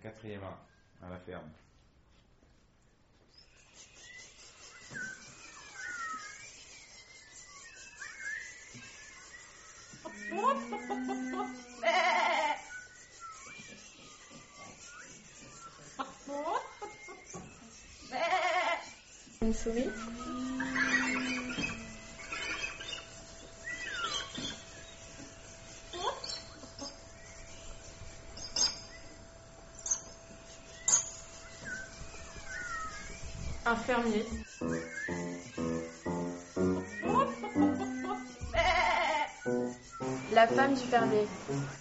quatrième A, à la ferme. Une souris. Un fermier. La femme du fermier.